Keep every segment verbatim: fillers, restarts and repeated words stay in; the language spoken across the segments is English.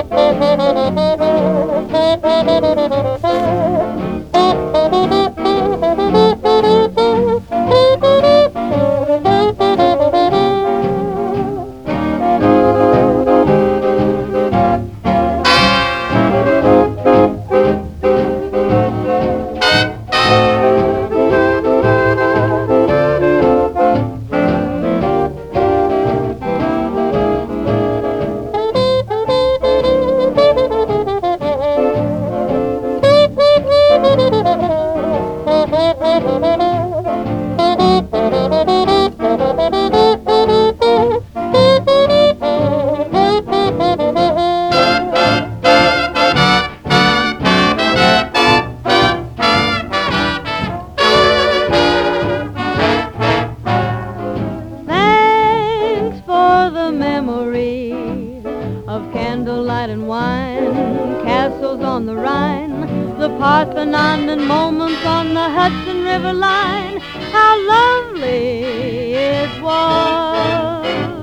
Thanks for the memory of candlelight and wine, castles on the Rhine, the Parthenon and moments on the Hudson River line. How lovely it was.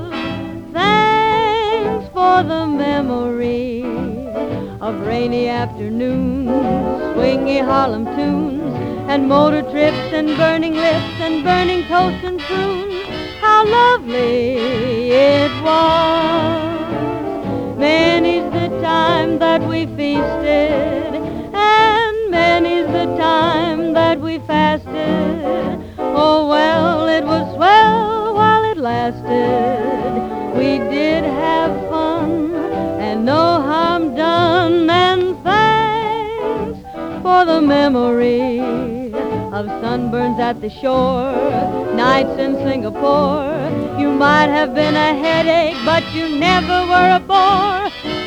Thanks for the memory of rainy afternoons, swingy Harlem tunes, and motor trips and burning lips and burning toast and prunes. How lovely it was. Many's the time that we feasted, and many's the time that we fasted. Oh, well, it was swell while it lasted. We did have fun, and no harm done, and thanks for the memory of sunburns at the shore, nights in Singapore. You might have been a headache, but you never were a bore.